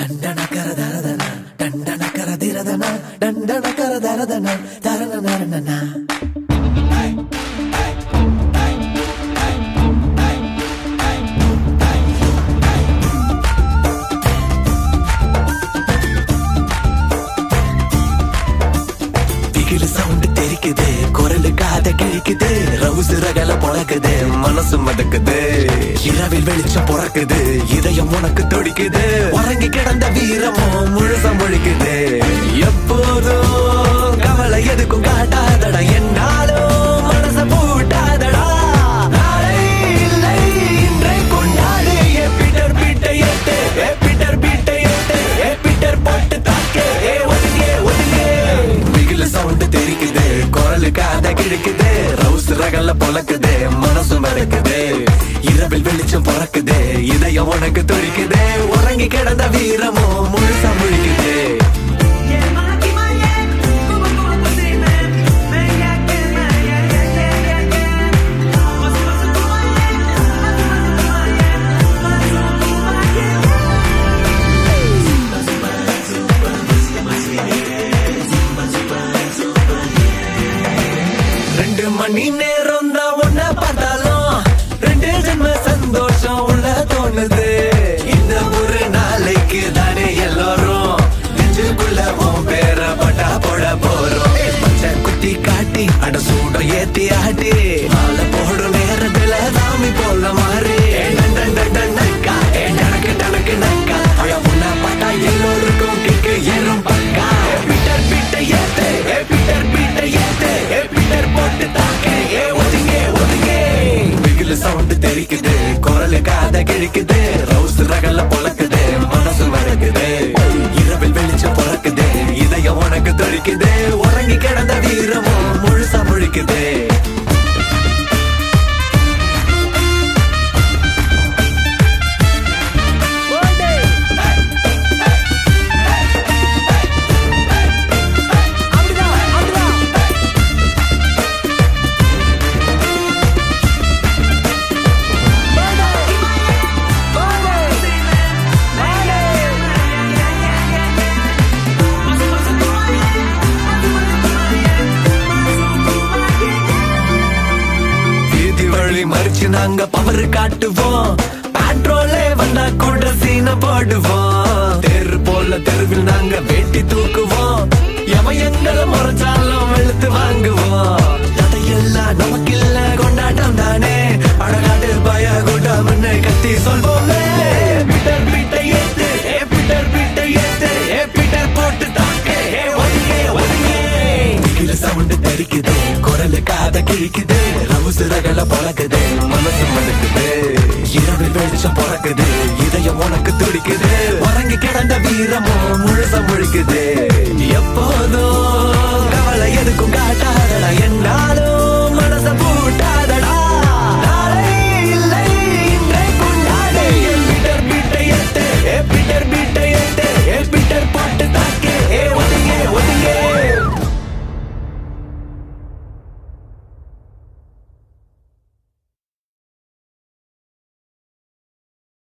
மனசு மதக்குது, இரவில் வெளிச்சம் பிறக்குது, இதயம் உனக்கு துடிக்குது, உறங்கி கிடந்த வீரமோ முழுசா முழிக்குது. எப்போதும் கவலை எதுக்கும் காட்டாதடா, என்னாலும் மனச பூட்டாதடா. நாளை இல்லை இன்றை கொண்டாடு. ஏ பீட்டர் பீட்டை ஏத்து, ஏ பீட்டர் பீட்டை ஏத்து, ஏ பீட்டர் போட்டு தாக்கு, ஏ ஒதுங்கே ஒதுங்கே. பிகில சவுண்ட் தெரிக்குது, குரலு காத கிழக்குது, ரவுஸ் ரகல்ல பொலக்குது, மனசு மறக்குது, இரவில் வெளிச்சம் பிறக்குது, இதயம் உனக்கு துடிக்குது, உறங்கி கிடந்த வீரமோ முழுசா முழிக்குது. மணி நேரம் தான் ஒன்ன பார்த்தாலும் ரெண்டு ஜென்ம சந்தோஷம் உள்ள தோணுது. இந்த ஒரு நாளைக்கு தானே எல்லாரும் நெஞ்சுக்குள்ள உன் பேர பட்டா போட போறோம். பச்சை குத்தி காட்டி அட சூட ஏத்தி ஆட்டி மாலை போடும் நேரத்துல சாமி போல மாறி நக்கா டனக்கு டனக்கு நக்கா உன்ன பட்டா எல்லோருக்கும் கிக்கு ஏறும் பக்கா. பீட்டர் பீட்டை ஏத்து, பீட்டர் பீட்டை ஏத்து, பீட்டர் போட்டு தாக்கு, ஒதுங்கே ஒதுங்கே. பிகில சவுண்ட் தெரிக்குது, குரலு காத கிழிக்குது, ரவுஸ் ரகல்ல பொலக்குது, மனசு மறக்குது, இரவில் வெளிச்சம் பிறக்குது, இதயம் உனக்கு துடிக்குது, உறங்கி கிடந்த வீரமோ முழுசா முழிக்குது. மறிச்சு நாங்க பவர் காட்டுவோம், பெட்ரோலே வந்தா கூட சீன போடுவோம். தெரு போல தெருவில் நாங்க வெட்டி தூக்குவோம், எமையங்களை முறைச்சாலும் வெளுத்து வாங்குவோம். அதையெல்லாம் நமக்கு இல்ல கொண்டாட்டம் தானே, அழகாட்டு பய கூட்டம்னு கத்தி சொல்வோமே. பீட்டர் பீட்டை ஏத்து, பீட்டர் பீட்டை ஏத்து, பீட்டர் போட்டு தாக்கு, ஒதுங்கே ஒதுங்கே. சவுண்ட் தெரிக்குது, குரலு காத கிழிக்குது, ரவுஸ் ரகல பொலக்குது, மனசு மடுக்குது, இரவில் வெளிச்சம் பிறக்குது, இதயம் உனக்கு துடிக்குது, உறங்கி கிடந்த வீரமோ முழுசா முழிக்குது. எப்போதும் கவலை எதுக்கும் காட்டா